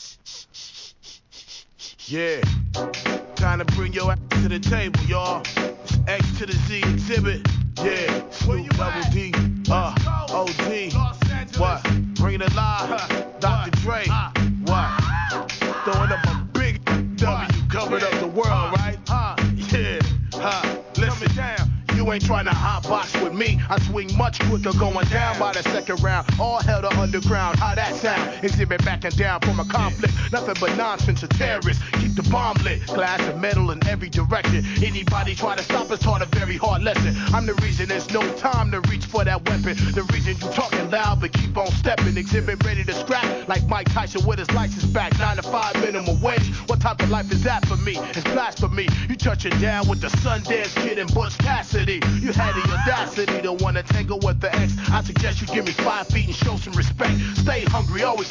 Yeah, time to bring your ass to the table, y'all. It's X to the Z exhibit. Yeah, Snoop Double D, OG. What? Bring it alive, Dr. Dre. What? Throwing up a big W, covered up the world, right? Yeah, listen down. You ain't trying to hotbox with me. I swing much quicker going down by the second round. All hell to underground. How that sound? Exhibit backing down from a conflict. Nothing but nonsense of terrorists. Keep the bomb lit. Glass and metal in every direction. Anybody try to stop us taught a very hard lesson. I'm the reason there's no time to reach for that weapon. The reason you talking loud but keep on stepping. Exhibit ready to scrap like Mike Tyson with his license back. 9 to 5 minimum wage. What type of life is that for me? It's blasphemy. You touching down with the Sundance Kid and Butch Cassidy. You had the audacity to want to tangle with the X. I suggest you give me 5 feet and show some respect. Stay hungry, always